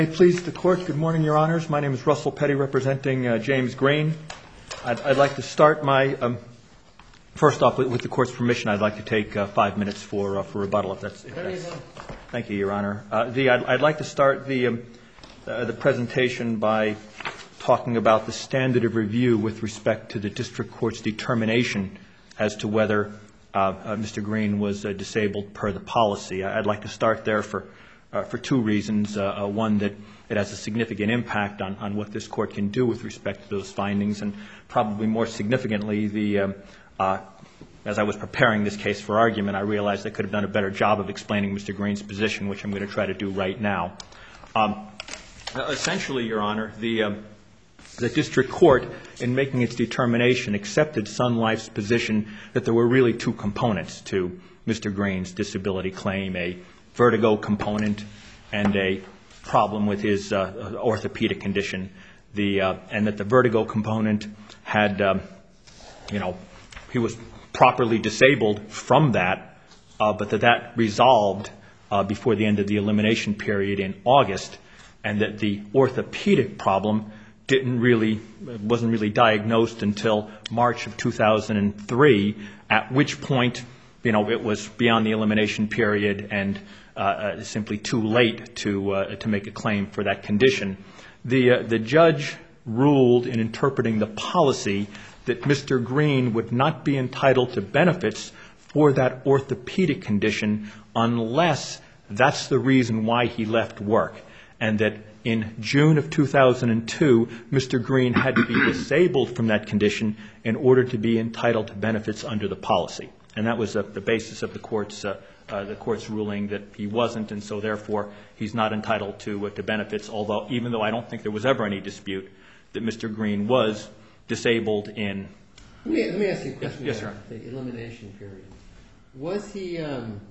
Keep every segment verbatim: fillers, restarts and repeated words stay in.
Please, the court. Good morning, Your Honors. My name is Russell Petty, representing uh, James Green. I'd, I'd like to start my um, first off with, with the court's permission. I'd like to take uh, five minutes for uh, for rebuttal, if that's. If that's thank you, Your Honor. Uh, the I'd, I'd like to start the um, uh, the presentation by talking about the standard of review with respect to the district court's determination as to whether uh, uh, Mister Green was uh, disabled per the policy. I'd like to start there for. Uh, for two reasons. Uh, uh, one, that it has a significant impact on, on what this court can do with respect to those findings, and probably more significantly, the um, uh, as I was preparing this case for argument, I realized I could have done a better job of explaining Mister Green's position, which I'm going to try to do right now. Um, essentially, Your Honor, the um, the district court, in making its determination, accepted Sun Life's position that there were really two components to Mister Green's disability claim: a vertigo component and a problem with his uh, orthopedic condition. The uh, and that the vertigo component had, um, you know, he was properly disabled from that, uh, but that that resolved uh, before the end of the elimination period in August, and that the orthopedic problem didn't really wasn't really diagnosed until March of two thousand three, at which point, you know, it was beyond the elimination period and uh, uh, simply too late to uh, to make a claim for that condition. The uh, the judge ruled in interpreting the policy that Mister Green would not be entitled to benefits for that orthopedic condition unless that's the reason why he left work, and that in June of two thousand two, Mister Green had to be disabled from that condition in order to be entitled to benefits under the policy. And that was uh, the basis of the court's uh, uh, the court's ruling that he wasn't, and so therefore he's not entitled to uh, to benefits. Although, even though I don't think there was ever any dispute that Mister Green was disabled in. Let me, let me ask you a question. Yes, about sir. The elimination period. Was he? Um,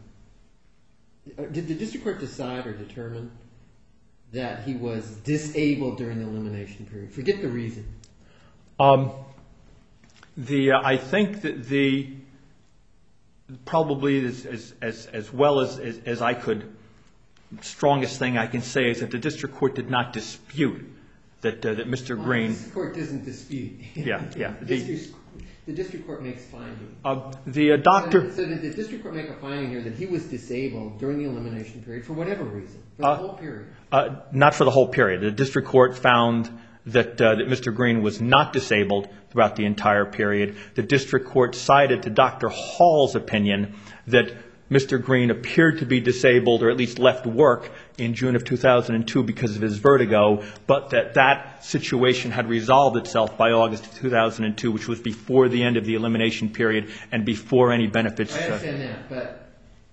did the district court decide or determine that he was disabled during the elimination period? Forget the reason. Um, the uh, I think that the probably as as as, as well as, as as I could, strongest thing I can say is that the district court did not dispute that uh, that Mister Well, Green. The district court doesn't dispute. Yeah, yeah. the, The, district, the district court makes findings. uh, the uh, doctor. So, so did the district court make a finding here that he was disabled during the elimination period for whatever reason, for the Uh, whole period? Uh, not for the whole period. The district court found that uh, that Mister Green was not disabled throughout the entire period. The district court cited to Doctor Hall's opinion that Mister Green appeared to be disabled, or at least left work, in June of two thousand two because of his vertigo, but that that situation had resolved itself by August of two thousand two, which was before the end of the elimination period and before any benefits. I understand that, but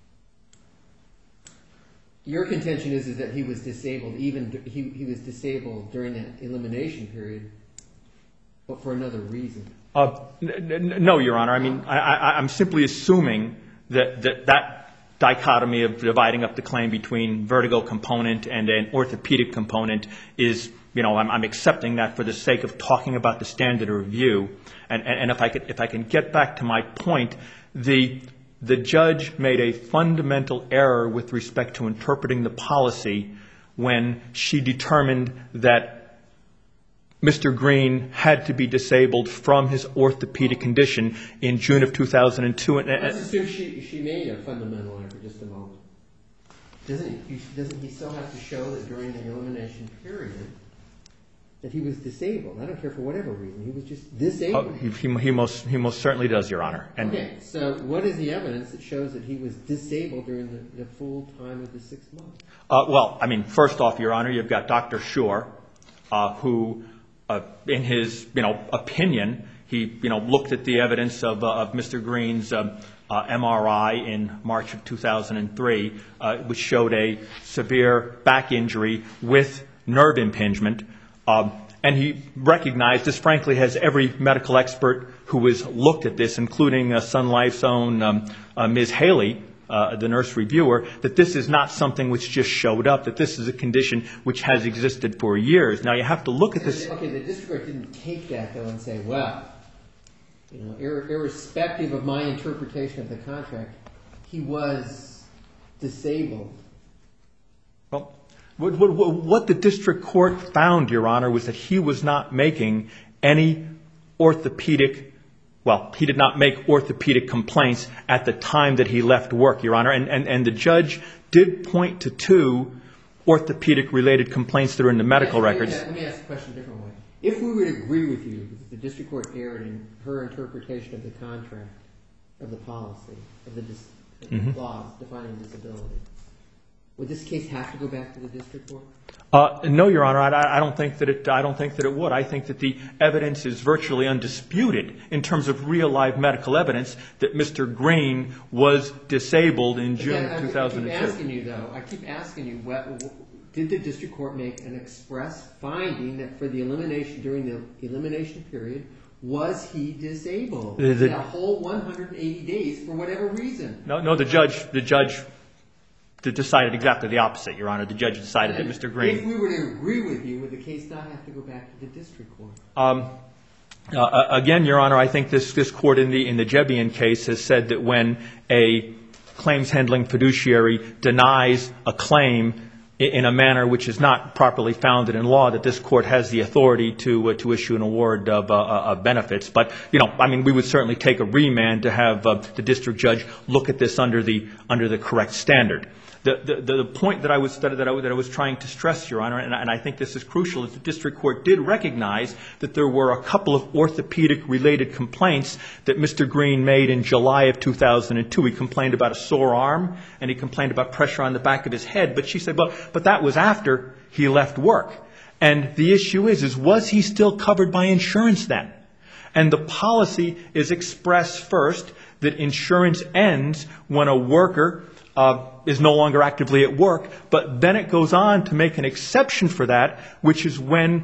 your contention is, is that he was disabled, even he, he was disabled during that elimination period, but for another reason. Uh, n- n- no, Your Honor. I mean, I, I, I'm simply assuming that, that that dichotomy of dividing up the claim between vertigo component and an orthopedic component is, you know, I'm, I'm accepting that for the sake of talking about the standard of review. And, and, and if I could, if I can get back to my point, the the judge made a fundamental error with respect to interpreting the policy when she determined that Mister Green had to be disabled from his orthopedic condition in June of two thousand two. Let's assume she, she made a fundamental error for just a moment. Doesn't he, doesn't he still have to show that during the elimination period that he was disabled? I don't care for whatever reason. He was just disabled. Oh, he, he, he, most, he most certainly does, Your Honor. And okay, so what is the evidence that shows that he was disabled during the, the full time of the six months? Uh, well, I mean, first off, Your Honor, you've got Doctor Shore, uh, who, uh, in his, you know, opinion, he, you know, looked at the evidence of, uh, of Mister Green's uh, uh, M R I in March of two thousand three, uh, which showed a severe back injury with nerve impingement. Um, and he recognized, as frankly has every medical expert who has looked at this, including uh, Sun Life's own um, uh, Miz Haley, uh, the nurse reviewer, that this is not something which just showed up, that this is a condition which has existed for years. Now, you have to look at this. Okay, the district court didn't take that, though, and say, well, you know, ir- irrespective of my interpretation of the contract, he was disabled. Well, What, what, what the district court found, Your Honor, was that he was not making any orthopedic, well, he did not make orthopedic complaints at the time that he left work, Your Honor. And, and, and the judge did point to two orthopedic-related complaints that are in the medical let me, records. Let me ask the question a different way. If we would agree with you that the district court erred in her interpretation of the contract, of the policy, of the, dis, of the mm-hmm. clause defining disability, would this case have to go back to the district court? Uh, no, Your Honor. I, I don't think that it. I don't think that it would. I think that the evidence is virtually undisputed in terms of real live medical evidence that Mister Green was disabled in June of two thousand two. I keep asking you, though. I keep asking you, what, did the district court make an express finding that for the elimination during the elimination period, was he disabled the, the, in a whole one hundred eighty days for whatever reason? No, no. The judge. The judge. decided exactly the opposite, Your Honor. The judge decided and that Mister Green... If we were to agree with you, would the case not have to go back to the district court? Um, uh, again, Your Honor, I think this, this court in the, in the Jebian case has said that when a claims handling fiduciary denies a claim in a manner which is not properly founded in law, that this court has the authority to uh, to issue an award of, uh, of benefits. But, you know, I mean, we would certainly take a remand to have uh, the district judge look at this under the under the correct standard. The, the, the point that I was that I, that I was trying to stress, Your Honor, and, and I think this is crucial, is the district court did recognize that there were a couple of orthopedic-related complaints that Mister Green made in July of two thousand two. He complained about a sore arm, and he complained about pressure on the back of his head. But she said, well, but that was after he left work. And the issue is, is was he still covered by insurance then? And the policy is expressed first that insurance ends when a worker uh, is no longer actively at work, but then it goes on to make an exception for that, which is when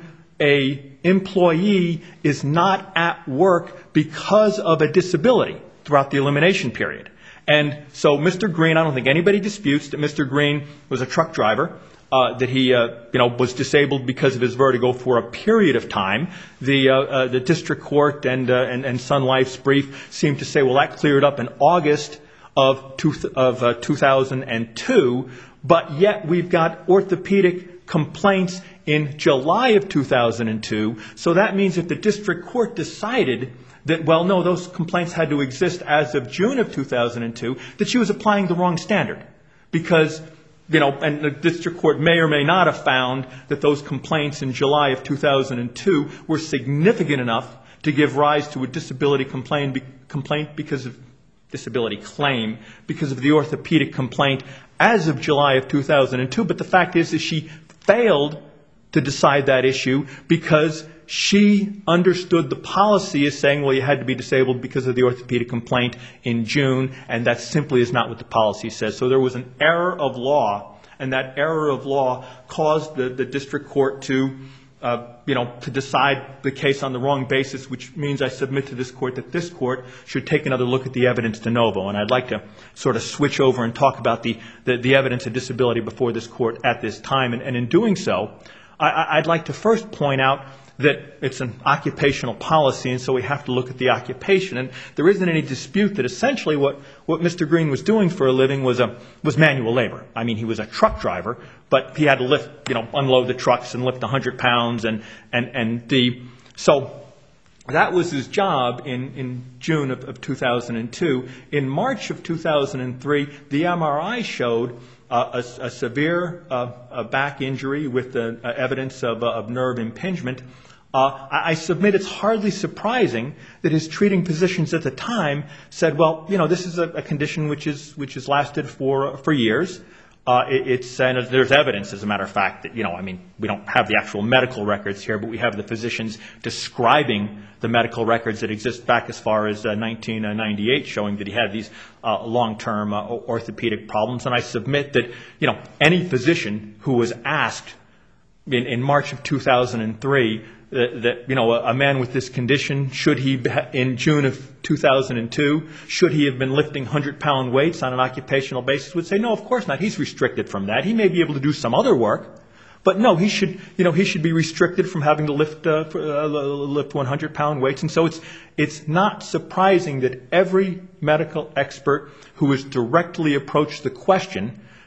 a employee is not at work because of a disability throughout the elimination period. And so Mister Green, I don't think anybody disputes that Mister Green was a truck driver, uh, that he uh, you know, was disabled because of his vertigo for a period of time. The, uh, uh, the district court and, uh, and, and Sun Life's brief seemed to say, well, that cleared up in August of, two, of uh, two thousand two, but yet we've got orthopedic complaints in July of two thousand two. So that means if the district court decided that, well, no, those complaints had to exist as of June of two thousand two, that she was applying the wrong standard. Because, you know, and the district court may or may not have found that those complaints in July of two thousand two were significant enough to give rise to a disability complaint, complaint because of disability claim because of the orthopedic complaint as of July of two thousand two. But the fact is that she failed to decide that issue because she understood the policy as saying, well, you had to be disabled because of the orthopedic complaint in June, and that simply is not what the policy says. So there was an error of law, and that error of law caused the, the district court to Uh, you know, to decide the case on the wrong basis, which means I submit to this court that this court should take another look at the evidence de novo. And I'd like to sort of switch over and talk about the, the, the evidence of disability before this court at this time. And, and in doing so, I, I'd like to first point out that it's an occupational policy, and so we have to look at the occupation. And there isn't any dispute that essentially what, what Mister Green was doing for a living was a was manual labor. I mean, he was a truck driver, but he had to lift, you know, unload the trucks and lift one hundred pounds, and and and the so that was his job in in June of, of two thousand two. In March of two thousand three, the M R I showed Uh, a, a severe uh, a back injury with the uh, evidence of, uh, of nerve impingement. Uh, I, I submit it's hardly surprising that his treating physicians at the time said, well, you know, this is a, a condition which is which has lasted for uh, for years. Uh, it, it's and there's evidence, as a matter of fact, that, you know, I mean, we don't have the actual medical records here, but we have the physicians describing the medical records that exist back as far as uh, nineteen ninety-eight, showing that he had these uh, long-term uh, orthopedic problems. And I submit that, you know, any physician who was asked in, in March of two thousand three that, that you know, a, a man with this condition, should he, in June of two thousand two, should he have been lifting one hundred pound weights on an occupational basis, would say, no, of course not. He's restricted from that. He may be able to do some other work, but no, he should, you know, he should be restricted from having to lift uh, uh, lift one hundred pound weights. And so it's it's not surprising that every medical expert who has directly approached the question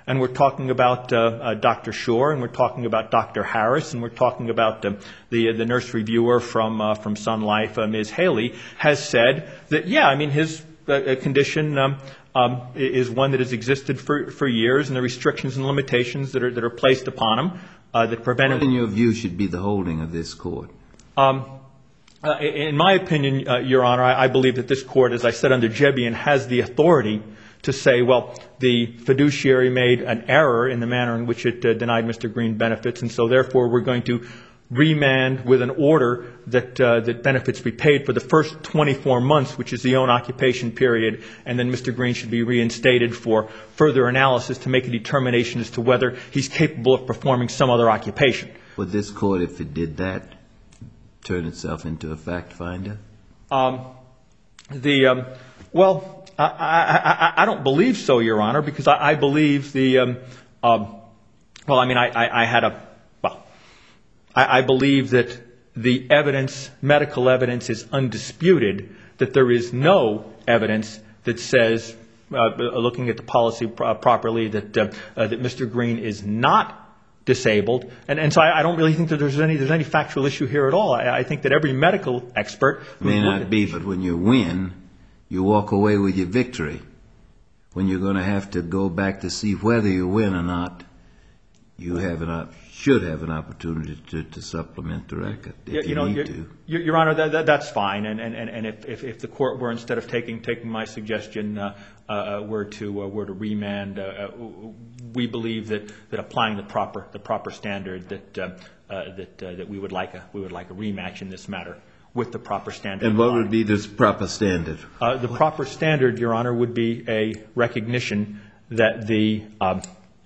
and we're talking about uh, uh, Doctor Shore, and we're talking about Doctor Harris, and we're talking about uh, the the nurse reviewer from uh, from Sun Life, uh, Miz Haley, has said that, yeah, I mean, his uh, condition um, um, is one that has existed for, for years, and the restrictions and limitations that are that are placed upon him uh, that prevent him. What, in your view, should be the holding of this court? Um, uh, in my opinion, uh, Your Honor, I, I believe that this court, as I said under Jebian, has the authority to say, well, the fiduciary made an error in the manner in which it uh, denied Mister Green benefits, and so therefore we're going to remand with an order that uh, that benefits be paid for the first twenty-four months, which is the own occupation period, and then Mister Green should be reinstated for further analysis to make a determination as to whether he's capable of performing some other occupation. Would this court, if it did that, turn itself into a fact finder? Um, the um, well. I, I, I don't believe so, Your Honor, because I, I believe the, um, um, well, I mean, I, I, I had a, well, I, I believe that the evidence, medical evidence, is undisputed, that there is no evidence that says, uh, looking at the policy pro- properly, that uh, uh, that Mister Green is not disabled, and, and so I, I don't really think that there's any there's any factual issue here at all. I, I think that every medical expert may not be, but when you win, you walk away with your victory. When you're going to have to go back to see whether you win or not, you have an op- should have an opportunity to, to supplement the record if you, you, you know, need Your, to. Your, Your Honor, that, that, that's fine. And, and, and if, if, if the court were, instead of taking taking my suggestion, uh, uh, were to uh, were to remand, uh, uh, we believe that, that applying the proper the proper standard that uh, uh, that uh, that we would like a we would like a rematch in this matter with the proper standard. And what applied. would be this proper standard? Uh, the proper standard, Your Honor, would be a recognition that the um,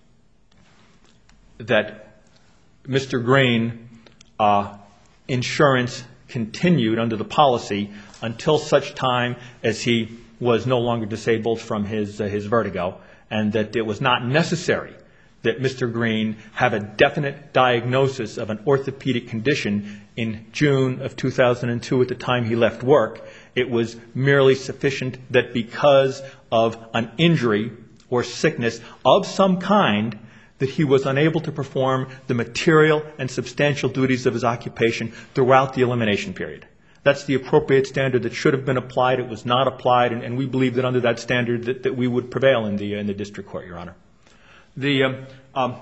that Mister Green uh, insurance continued under the policy until such time as he was no longer disabled from his uh, his vertigo, and that it was not necessary that Mister Green have a definite diagnosis of an orthopedic condition in June of two thousand two at the time he left work. It was merely sufficient that because of an injury or sickness of some kind that he was unable to perform the material and substantial duties of his occupation throughout the elimination period. That's the appropriate standard that should have been applied. It was not applied, and, and we believe that under that standard that, that we would prevail in the in the district court, Your Honor. The um, um,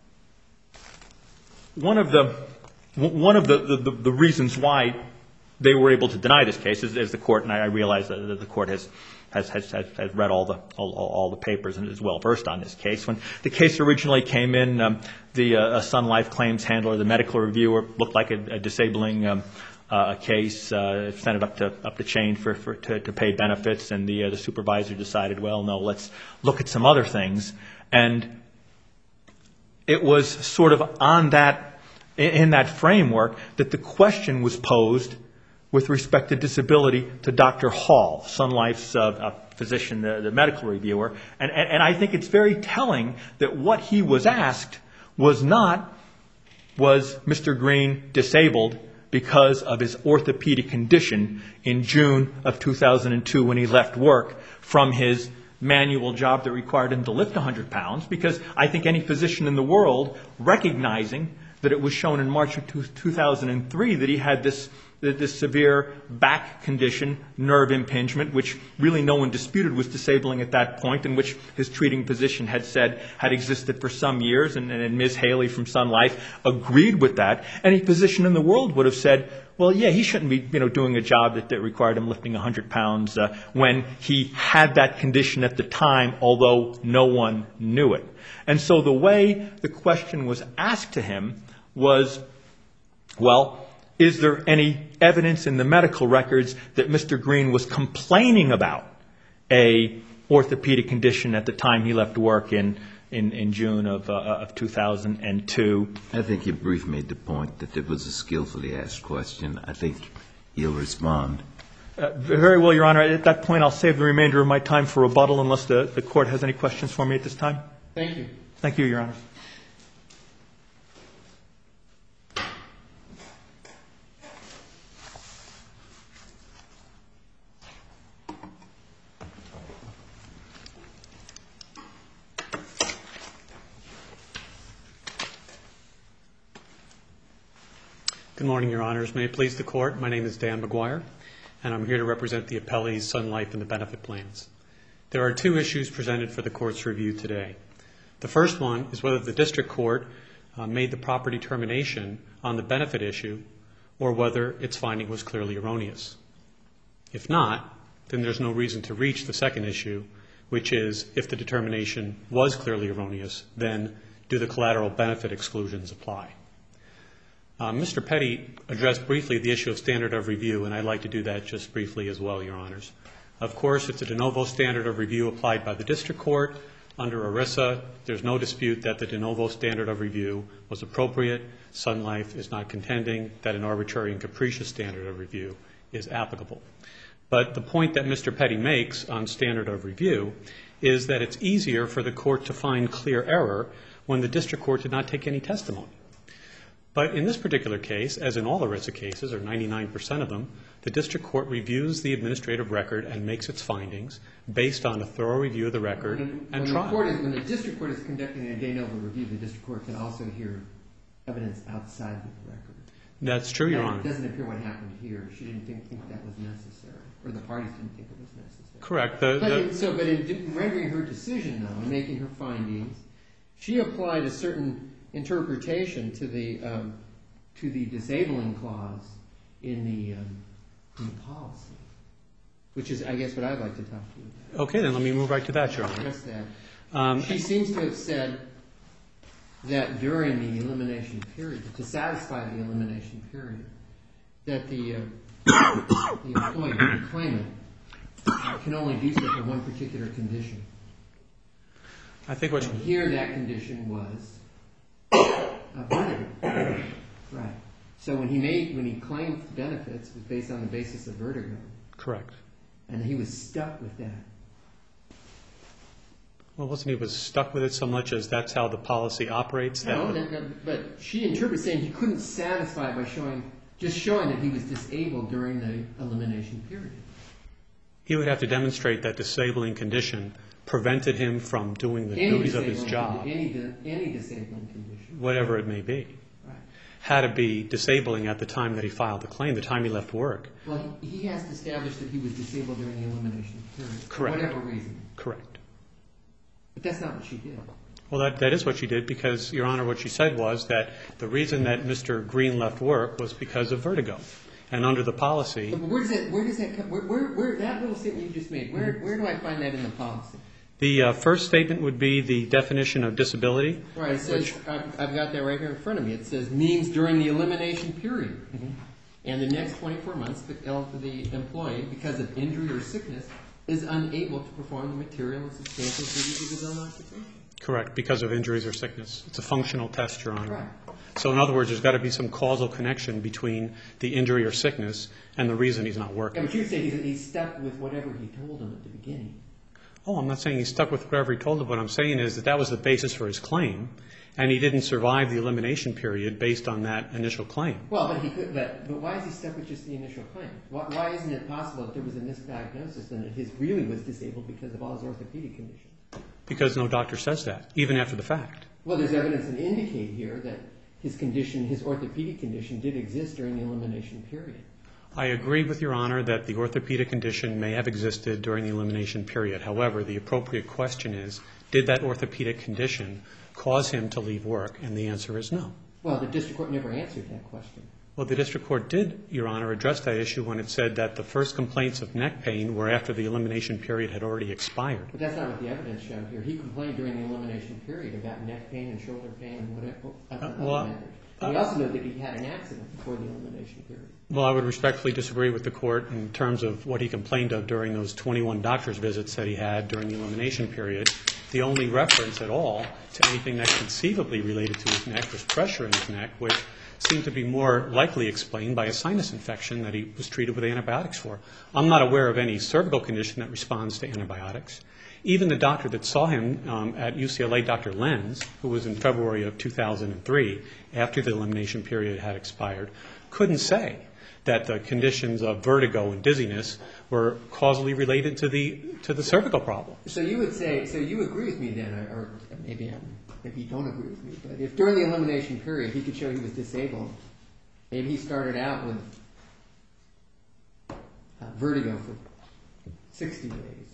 one of the one of the, the, the reasons why they were able to deny this case is, is the court, and I realize that the court has has has, has read all the all, all the papers and is well versed on this case. When the case originally came in, um, the uh, Sun Life claims handler, the medical reviewer, looked like a, a disabling um, uh, case, uh, sent it up to up the chain for, for to, to pay benefits, and the uh, the supervisor decided, well, no, let's look at some other things. And it was sort of on that, in that framework, that the question was posed with respect to disability to Doctor Hall, Sun Life's uh, physician, the, the medical reviewer. And, and, and I think it's very telling that what he was asked was not, was Mister Green disabled because of his orthopedic condition in June of two thousand two when he left work from his manual job that required him to lift one hundred pounds, because I think any physician in the world, recognizing that it was shown in March of two thousand three that he had this this severe back condition, nerve impingement, which really no one disputed was disabling at that point, and which his treating physician had said had existed for some years, and, and Miz Haley from Sun Life agreed with that. Any physician in the world would have said, well, yeah, he shouldn't be, you know, doing a job that, that required him lifting one hundred pounds uh, when he had that condition at the time, although no one knew it. And so the way the question was asked to him was, well, is there any evidence in the medical records that Mister Green was complaining about a orthopedic condition at the time he left work in in, in June of, uh, of two thousand two? I think your brief made the point that it was a skillfully asked question. I think you'll respond. Uh, very well, Your Honor. At that point, I'll save the remainder of my time for rebuttal unless the, the Court has any questions for me at this time. Thank you. Thank you, Your Honor. Good morning, Your Honors. May it please the Court, my name is Dan McGuire, and I'm here to represent the appellees Sun Life and the benefit plans. There are two issues presented for the Court's review today. The first one is whether the District Court uh, made the proper determination on the benefit issue or whether its finding was clearly erroneous. If not, then there's no reason to reach the second issue, which is if the determination was clearly erroneous, then do the collateral benefit exclusions apply? Uh, Mister Petty addressed briefly the issue of standard of review, and I'd like to do that just briefly as well, Your Honors. Of course, it's a de novo standard of review applied by the District Court. Under ERISA, there's no dispute that the de novo standard of review was appropriate. Sun Life is not contending that an arbitrary and capricious standard of review is applicable. But the point that Mister Petty makes on standard of review is that it's easier for the Court to find clear error when the District Court did not take any testimony. But in this particular case, as in all ERISA cases, or ninety-nine percent of them, the District Court reviews the administrative record and makes its findings based on a thorough review of the record when, and when trial. The court is, when the District Court is conducting a de novo review, the District Court can also hear evidence outside the record. That's true, Your It Honor. doesn't appear what happened here. She didn't think, think that was necessary, or the parties didn't think it was necessary. Correct. The, But the, in, so, but in rendering her decision, though, and making her findings, she applied a certain interpretation to the um, to the disabling clause in the, um, in the policy, which is, I guess, what I'd like to talk to you about. okay, then let me move right to that, Your Honor. Address that. Um, She seems to have said that during the elimination period, to satisfy the elimination period, that the, uh, the employee, the claimant, can only do so for one particular condition. I think what And here that condition was a vertigo. Right. So when he made, when he claimed benefits, it was based on the basis of vertigo. correct. And he was stuck with that. Well, wasn't he was stuck with it so much as that's how the policy operates? That No, would- that- that- but she interprets saying he couldn't satisfy by showing, just showing that he was disabled during the elimination period. he would have to demonstrate that disabling condition prevented him from doing the Any duties of his disabling job, condi- Any, di- any disabling condition. whatever it may be. Right. Had to be disabling at the time that he filed the claim, the time he left work. Well, he, he has to establish that he was disabled during the elimination period. Correct. For whatever reason. Correct. But that's not what she did. Well, that, that is what she did because, Your Honor, what she said was that the reason that Mister Green left work was because of vertigo. And under the policy, But where does that, where does that come, where, where, where, that little statement you just made, where, where do I find that in the policy? the uh, first statement would be the definition of disability. Right, it says, I've, I've got that right here in front of me. It says means during the elimination period. Mm-hmm. And the next twenty-four months, the, el- the employee, because of injury or sickness, is unable to perform the material and substantial duties of his own occupation. Correct, because of injuries or sickness. It's a functional test, Your Honor. Right. So in other words, there's got to be some causal connection between the injury or sickness and the reason he's not Yeah, working. but you're saying he's, he's stuck with whatever he told him at the beginning. Oh, I'm not saying he's stuck with whatever he told him. What I'm saying is that that was the basis for his claim, and he didn't survive the elimination period based on that initial claim. Well, but he could, but, but why is he stuck with just the initial claim? Why, why isn't it possible that there was a misdiagnosis and that his really was disabled because of all his orthopedic conditions? Because no doctor says that, even after the fact. Well, there's evidence to indicate here that his condition, his orthopedic condition, did exist during the elimination period. I agree with Your Honor that the orthopedic condition may have existed during the elimination period. However, the appropriate question is, did that orthopedic condition cause him to leave work? And the answer is no. Well, the district court never answered that question. Well, the district court did, Your Honor, address that issue when it said that the first complaints of neck pain were after the elimination period had already expired. But that's not what the evidence showed here. He complained during the elimination period about neck pain and shoulder pain and whatever. Uh, other well, matters. We also know that he had an accident before the elimination period. Well, I would respectfully disagree with the court in terms of what he complained of during those twenty-one doctor's visits that he had during the elimination period. The only reference at all to anything that conceivably related to his neck was pressure in his neck, which seemed to be more likely explained by a sinus infection that he was treated with antibiotics for. I'm not aware of any cervical condition that responds to antibiotics. Even the doctor that saw him um, at U C L A, Doctor Lenz, who was in February of two thousand three, after the elimination period had expired, couldn't say that the conditions of vertigo and dizziness were causally related to the to the cervical problem. So you would say, so you agree with me then, or, or maybe I'm, maybe you don't agree with me, but if during the elimination period he could show he was disabled, Maybe he started out with uh, vertigo for sixty days,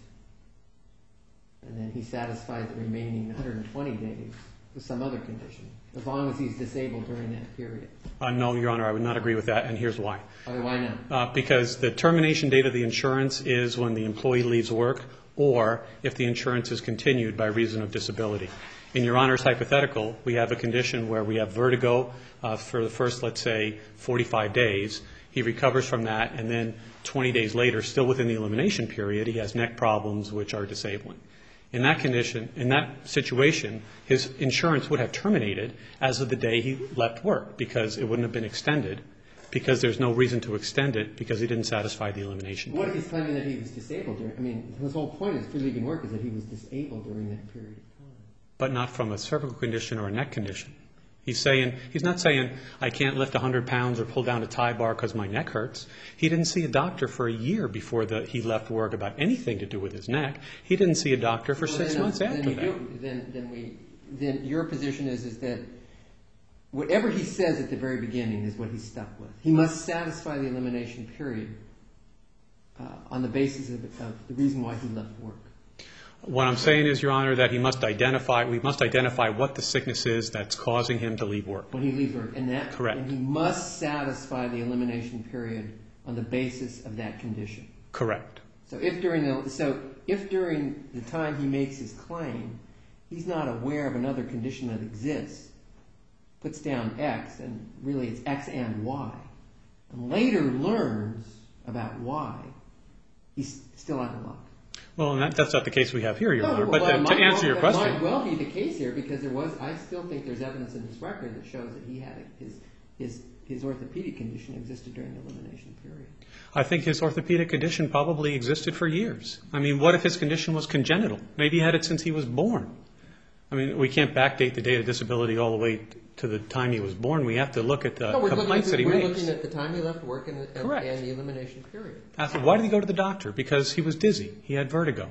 and then he satisfied the remaining one hundred twenty days with some other condition, as long as he's disabled during that period. Uh, no, Your Honor, I would not agree with that, and here's why. Okay, why not? Uh, because the termination date of the insurance is when the employee leaves work, or if the insurance is continued by reason of disability. In Your Honor's hypothetical, we have a condition where we have vertigo uh, for the first, let's say, forty-five days. He recovers from that, and then twenty days later, still within the elimination period, he has neck problems which are disabling. In that condition, in that situation, his insurance would have terminated as of the day he left work, because it wouldn't have been extended, because there's no reason to extend it, because he didn't satisfy the elimination What period. if he's claiming that he was disabled during, I mean, his whole point is for leaving work is that he was disabled during that period of time. But not from a cervical condition or a neck condition. He's saying, he's not saying, I can't lift one hundred pounds or pull down a tie bar because my neck hurts. He didn't see a doctor for a year before the, he left work about anything to do with his neck. He didn't see a doctor for Well, six then, months then after you that. do- Then, then we, then your position is, is that whatever he says at the very beginning is what he's stuck with. He must satisfy the elimination period uh, on the basis of, of the reason why he left work. What I'm saying is, Your Honor, that he must identify, we must identify what the sickness is that's causing him to leave work. When he leaves work, and that, Correct. and he must satisfy the elimination period on the basis of that condition. Correct. So if during the so if during the time he makes his claim, he's not aware of another condition that exists, puts down X, and really it's X and Y, and later learns about Y, he's still out of luck. Well, and that, that's not the case we have here, Your No, Honor. well, But that to, might to answer well- your that question, might well be the case here, because there was. I still think there's evidence in this record that shows that he had a, his his his orthopedic condition existed during the elimination period. I think his orthopedic condition probably existed for years. I mean, what if his condition was congenital? Maybe he had it since he was born. I mean, we can't backdate the date of disability all the way to the time he was born. We have to look at the No, we're complaints that looking, he we're makes. looking at the time he left work and, and, Correct. and the elimination period. Ask him, why did he go to the doctor? Because he was dizzy. He had vertigo.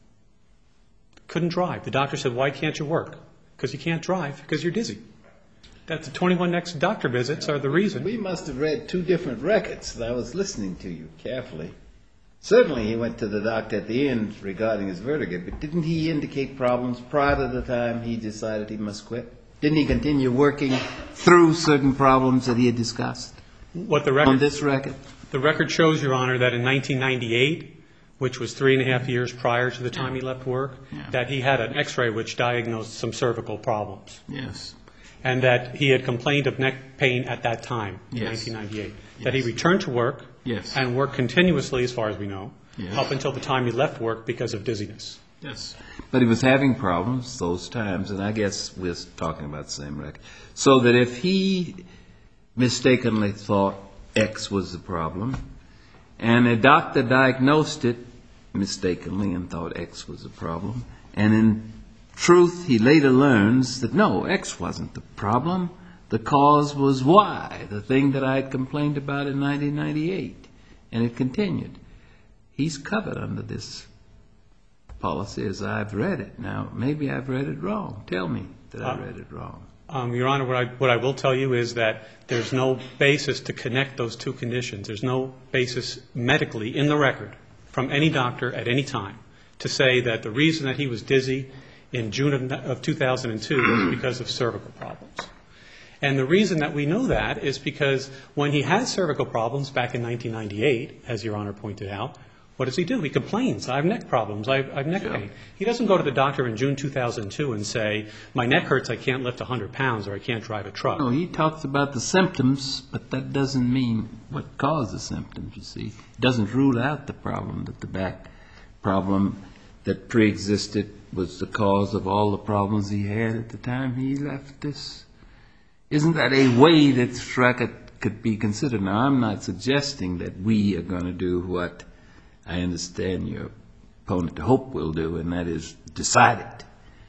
Couldn't drive. The doctor said, why can't you work? Because you can't drive, because you're dizzy. That's the twenty-one next doctor visits are the reason. We must have read two different records. I was listening to you carefully. Certainly he went to the doctor at the end regarding his vertigo, but didn't he indicate problems prior to the time he decided he must quit? Didn't he continue working through certain problems that he had discussed What the on record, this record? the record shows, Your Honor, that in nineteen ninety-eight, which was three and a half years prior to the time he left work, Yeah. that he had an x-ray which diagnosed some cervical problems. Yes. And that he had complained of neck pain at that time, in Yes. nineteen ninety-eight. That he Yes. returned to work Yes. and worked continuously, as far as we know, Yes. up until the time he left work because of dizziness. Yes. But he was having problems those times, and I guess we're talking about the same record. So that if he mistakenly thought X was the problem, and a doctor diagnosed it mistakenly and thought X was the problem, and in truth he later learns that no, X wasn't the problem, the cause was Y, the thing that I had complained about in nineteen ninety-eight, and it continued. He's covered under this policy as I've read it. Now, maybe I've read it wrong. Tell me that I Uh, read it wrong. Um, Your Honor, what I, what I will tell you is that there's no basis to connect those two conditions. There's no basis medically in the record from any doctor at any time to say that the reason that he was dizzy in June of, of two thousand two was because of cervical problems. And the reason that we know that is because when he had cervical problems back in nineteen ninety-eight, as Your Honor pointed out, what does he do? He complains, I have neck problems, I have, I have neck pain. He doesn't go to the doctor in June two thousand two and say, my neck hurts, I can't lift one hundred pounds, or I can't drive a truck. No, he talks about the symptoms, but that doesn't mean what caused the symptoms, you see. It doesn't rule out the problem, that the back problem that pre-existed was the cause of all the problems he had at the time he left this. Isn't that a way that this record could be considered? Now, I'm not suggesting that we are going to do what I understand your opponent Hope will do, and that is decide it.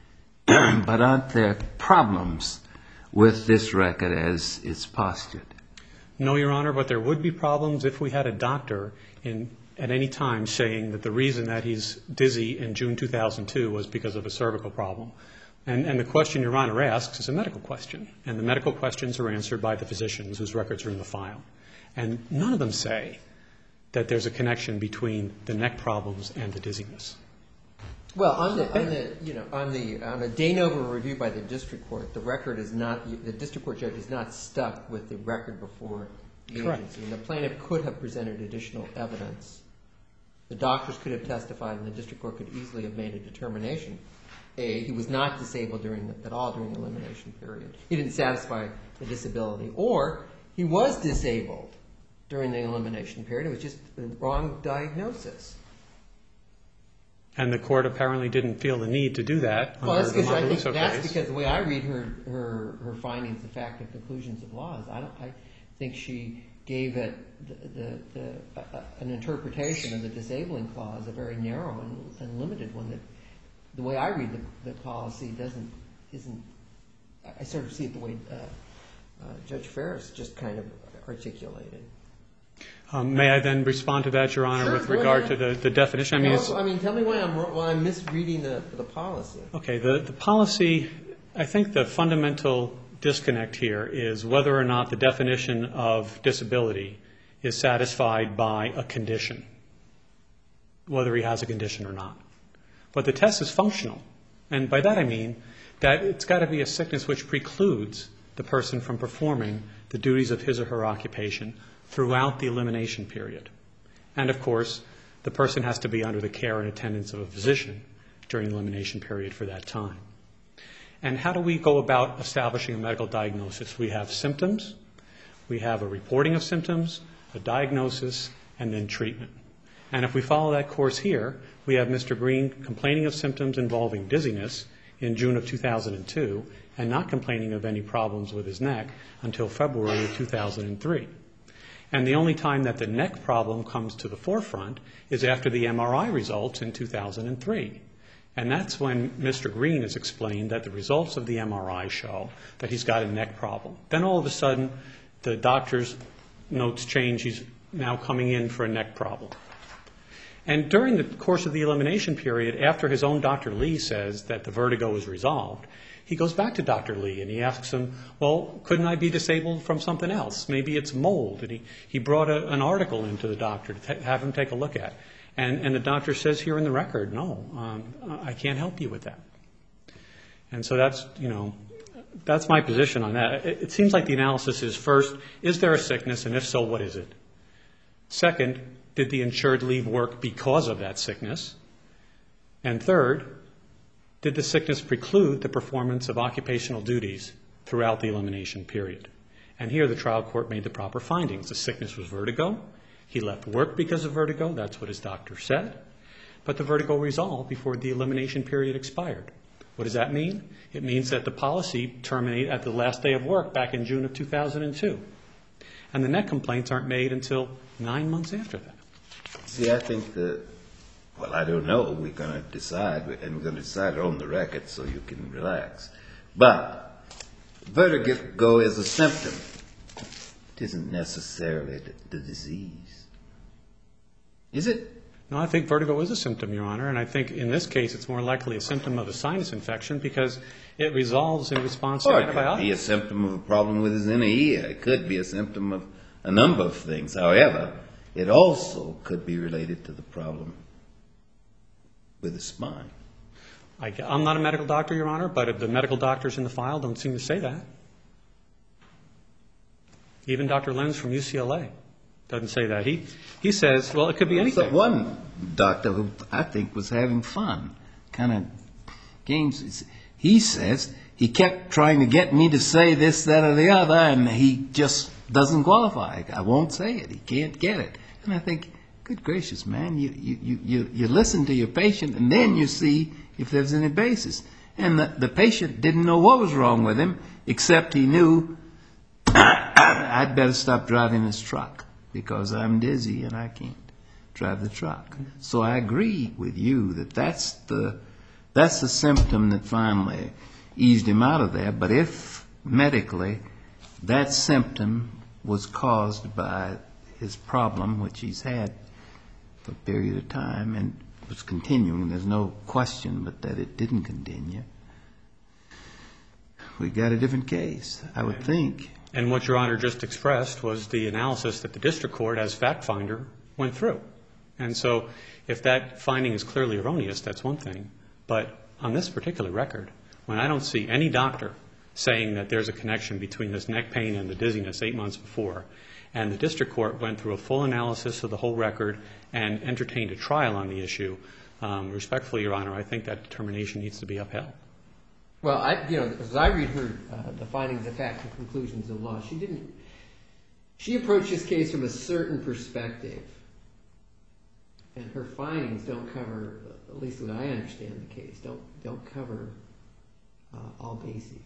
But aren't there problems with this record as it's postured? No, Your Honor, but there would be problems if we had a doctor in, at any time saying that the reason that he's dizzy in June two thousand two was because of a cervical problem. And, and the question Your Honor asks is a medical question. And the medical questions are answered by the physicians whose records are in the file. And none of them say that there's a connection between the neck problems and the dizziness. Well, on the, on the, you know, on the, on a de novo review by the district court, the record is not, the district court judge is not stuck with the record before the Correct. agency. And the plaintiff could have presented additional evidence. The doctors could have testified, and the district court could easily have made a determination. A, he was not disabled during the, at all during the elimination period. He didn't satisfy the disability. Or he was disabled during the elimination period. It was just the wrong diagnosis. And the court apparently didn't feel the need to do that Well, under that's the because I think Macaluso that's case. because the way I read her, her, her findings of fact and conclusions of laws, I don't, I think she gave it the, the, the, uh, an interpretation of the disabling clause, a very narrow and, and limited one. That the way I read the, the policy doesn't isn't. I sort of see it the way uh, uh, Judge Ferris just kind of articulated. Um, may I then respond to that, Your Honor, Sure, with go regard ahead. to the, the definition? I mean, it's, Also, I mean, tell me why I'm why I'm misreading the the policy. okay, the, the policy, I think the fundamental disconnect here is whether or not the definition of disability is satisfied by a condition, whether he has a condition or not. But the test is functional. And by that I mean that it's got to be a sickness which precludes the person from performing the duties of his or her occupation throughout the elimination period. And of course, the person has to be under the care and attendance of a physician during the elimination period for that time. And how do we go about establishing a medical diagnosis? We have symptoms, we have a reporting of symptoms, a diagnosis, and then treatment. And if we follow that course here, we have Mister Green complaining of symptoms involving dizziness in June of two thousand two and not complaining of any problems with his neck until February of two thousand three. And the only time that the neck problem comes to the forefront is after the M R I results in two thousand three. And that's when Mister Green has explained that the results of the M R I show that he's got a neck problem. Then all of a sudden, the doctor's notes change. He's now coming in for a neck problem. And during the course of the elimination period, after his own Doctor Lee says that the vertigo is resolved, he goes back to Doctor Lee and he asks him, well, couldn't I be disabled from something else? Maybe it's mold. And he, he brought a, an article into the doctor to t- have him take a look at. And, and the doctor says here in the record, no, um, I can't help you with that. And so that's, you know, that's my position on that. It, it seems like the analysis is, first, is there a sickness, and if so, what is it? Second, did the insured leave work because of that sickness? And third, did the sickness preclude the performance of occupational duties throughout the elimination period? And here the trial court made the proper findings. The sickness was vertigo. He left work because of vertigo. That's what his doctor said. But the vertigo resolved before the elimination period expired. What does that mean? It means that the policy terminated at the last day of work back in June of two thousand two. And the neck complaints aren't made until nine months after that. See, I think that, well, I don't know. We're going to decide, and we're going to decide it on the record so you can relax. But vertigo is a symptom. It isn't necessarily the, the disease. Is it? No, I think vertigo is a symptom, Your Honor, and I think in this case it's more likely a symptom of a sinus infection because it resolves in response to Or it could antibiotics. be a symptom of a problem with his inner ear. It could be a symptom of a number of things. However, it also could be related to the problem with the spine. I, I'm not a medical doctor, Your Honor, but the medical doctors in the file don't seem to say that. Even Doctor Lenz from U C L A doesn't say that. He he says, well, it could be anything. So one doctor who I think was having fun, kind of games, he says he kept trying to get me to say this, that, or the other, and he just doesn't qualify. I won't say it. He can't get it. And I think, good gracious, man, you, you, you, you listen to your patient, and then you see if there's any basis. And the, the patient didn't know what was wrong with him, except he knew I'd better stop driving this truck because I'm dizzy and I can't drive the truck. So I agree with you that that's the, that's the symptom that finally eased him out of there. But if medically that symptom was caused by his problem, which he's had for a period of time and was continuing, there's no question but that it didn't continue, we got a different case, I would think. And what Your Honor just expressed was the analysis that the district court, as fact finder, went through. And so if that finding is clearly erroneous, that's one thing. But on this particular record, when I don't see any doctor saying that there's a connection between this neck pain and the dizziness eight months before, and the district court went through a full analysis of the whole record and entertained a trial on the issue, um, respectfully, Your Honor, I think that determination needs to be upheld. Well, I, you know, as I read her, uh, the findings of fact and conclusions of law, she didn't, she approached this case from a certain perspective. And her findings don't cover, at least what I understand the case, don't, don't cover uh, all bases.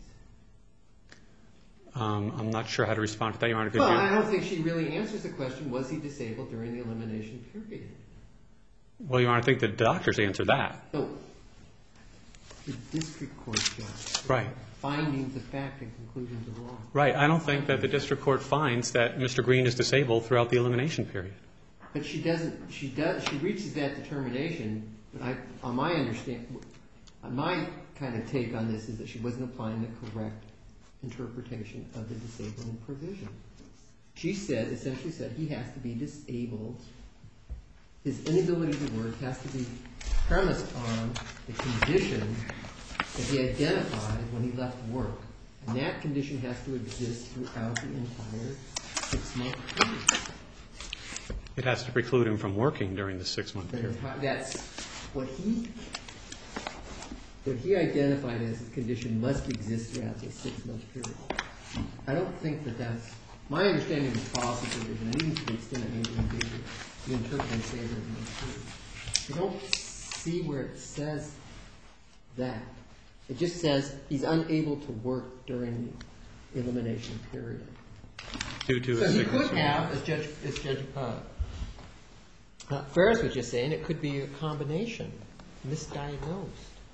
Um, I'm not sure how to respond to that, Your Honor. Could Well, you? I don't think she really answers the question, was he disabled during the elimination period? Well, Your Honor, I think the doctors answer that. No. The district court judge. Right. Findings of fact and conclusions of law. Right. I don't think that the district court finds that Mister Green is disabled throughout the elimination period. But she doesn't, she does, she reaches that determination, but I, on my understand, on my kind of take on this is that she wasn't applying the correct interpretation of the disabling provision. She said, essentially said, he has to be disabled. His inability to work has to be premised on the condition that he identified when he left work. And that condition has to exist throughout the entire six-month period. It has to preclude him from working during the six-month period. That's what he, what he identified as his condition must exist throughout the six-month period. I don't think that that's, my understanding of the policy provision, and even to the extent it may be ambiguous, you interpret and say that it may be. I don't see where it says that. It just says he's unable to work during the elimination period. Due to So a he sickness could or- have, as Judge, as Judge uh, uh, Ferris was just saying, it could be a combination, misdiagnosed.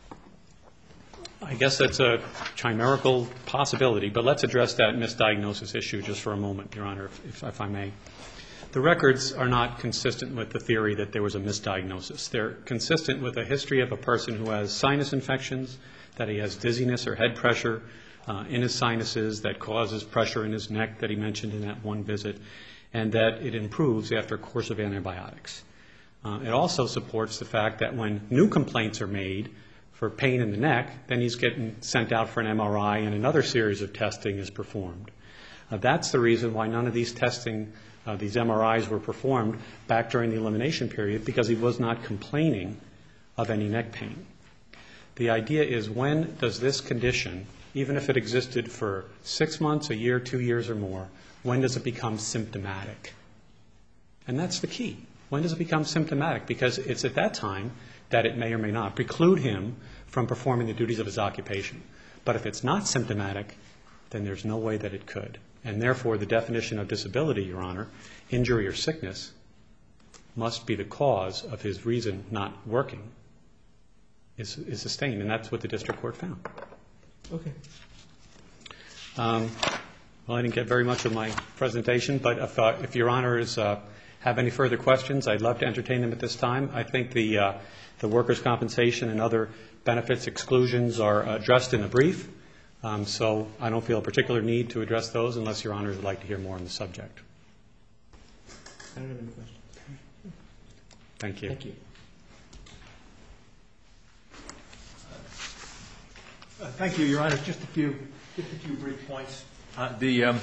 I guess that's a chimerical possibility, but let's address that misdiagnosis issue just for a moment, Your Honor, if, if I may. The records are not consistent with the theory that there was a misdiagnosis. They're consistent with a history of a person who has sinus infections, that he has dizziness or head pressure uh, in his sinuses that causes pressure in his neck that he mentioned in that one visit, and that it improves after a course of antibiotics. Uh, it also supports the fact that when new complaints are made for pain in the neck, then he's getting sent out for an M R I and another series of testing is performed. Uh, that's the reason why none of these testing, uh, these M R Is were performed back during the elimination period, because he was not complaining of any neck pain. The idea is, when does this condition, even if it existed for six months, a year, two years or more, when does it become symptomatic? And that's the key. When does it become symptomatic? Because it's at that time that it may or may not preclude him from performing the duties of his occupation. But if it's not symptomatic, then there's no way that it could. And therefore, the definition of disability, Your Honor, injury or sickness, must be the cause of his reason not working is, is sustained. And that's what the district court found. Okay. Um, well, I didn't get very much of my presentation, but if, uh, if Your Honors uh, have any further questions, I'd love to entertain them at this time. I think the, uh, the workers' compensation and other benefits exclusions are addressed in the brief, um, so I don't feel a particular need to address those unless Your Honors would like to hear more on the subject. I don't have any questions. Thank you. Thank you. Uh, Thank you, Your Honor. Just a few, just a few brief points. Uh, The, um,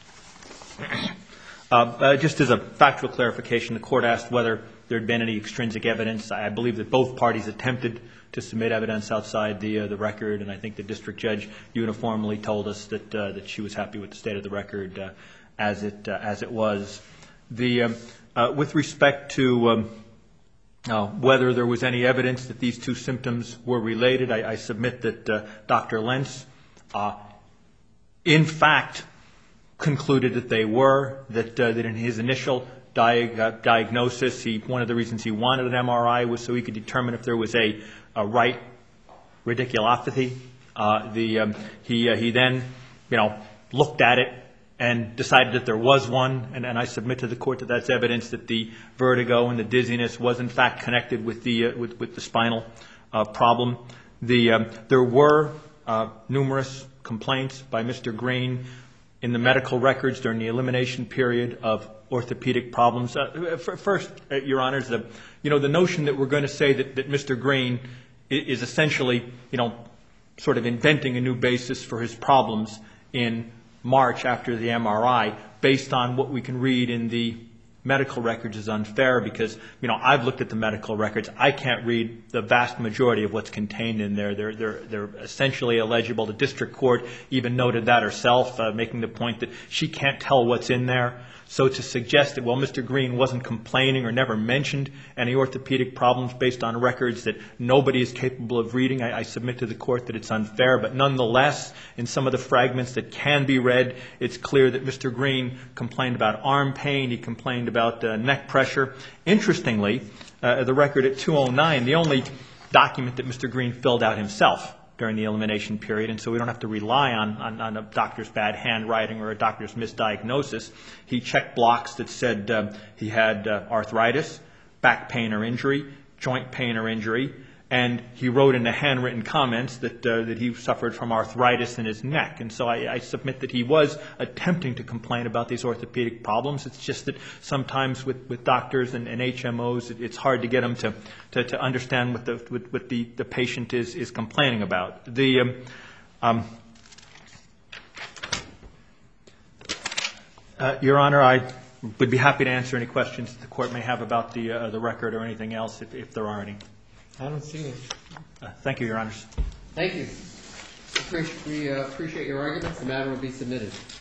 uh, uh, just as a factual clarification, the court asked whether there had been any extrinsic evidence. I believe that both parties attempted to submit evidence outside the uh, the record, and I think the district judge uniformly told us that uh, that she was happy with the state of the record uh, as it uh, as it was. The um, uh, with respect to um, uh, whether there was any evidence that these two symptoms were related, I, I submit that uh, Doctor Lentz, uh, in fact, concluded that they were, that, uh, that in his initial diag uh, diagnosis, he, one of the reasons he wanted an M R I was so he could determine if there was a, a right radiculopathy. Uh, the, um, he, uh, he then, you know, looked at it and decided that there was one, and, and I submit to the court that that's evidence that the vertigo and the dizziness was in fact connected with the, uh, with, with the spinal uh, problem. The, um, there were uh, numerous complaints by Mister Green in the medical records during the elimination period of orthopedic problems. Uh, first, uh, Your Honors, the, you know, the notion that we're going to say that, that Mister Green is essentially, you know, sort of inventing a new basis for his problems in March after the M R I based on what we can read in the medical records is unfair because, you know, I've looked at the medical records. I can't read the vast majority of what's contained in there. They're, they're, they're essentially illegible. The district court even noted that herself, uh, making the point that she can't tell what's in there. So to suggest that, well, Mister Green wasn't complaining or never mentioned any orthopedic problems based on records that nobody is capable of reading, I, I submit to the court that it's unfair. But nonetheless, in some of the fragments that can be read, it's clear that Mister Green complained about arm pain. He complained about uh, neck pressure. Interestingly, uh, the record at two oh nine, the only document that Mister Green filled out himself during the elimination period, and so we don't have to rely on, on, on a doctor's bad handwriting or a doctor's misdiagnosis. He checked blocks that said uh, he had uh, arthritis, back pain or injury, joint pain or injury, and he wrote in the handwritten comments that uh, that he suffered from arthritis in his neck. And so I, I submit that he was attempting to complain about these orthopedic problems. It's just that sometimes with, with doctors and, and H M Os, it, it's hard to get them to, to, to understand what the what, what the, the patient is, is complaining about. The um, um, uh, Your Honor, I would be happy to answer any questions the court may have about the uh, the record or anything else, if, if there are any. I don't see it. Uh, thank you, Your Honors. Thank you. Appreciate, we uh, appreciate your arguments. The matter will be submitted.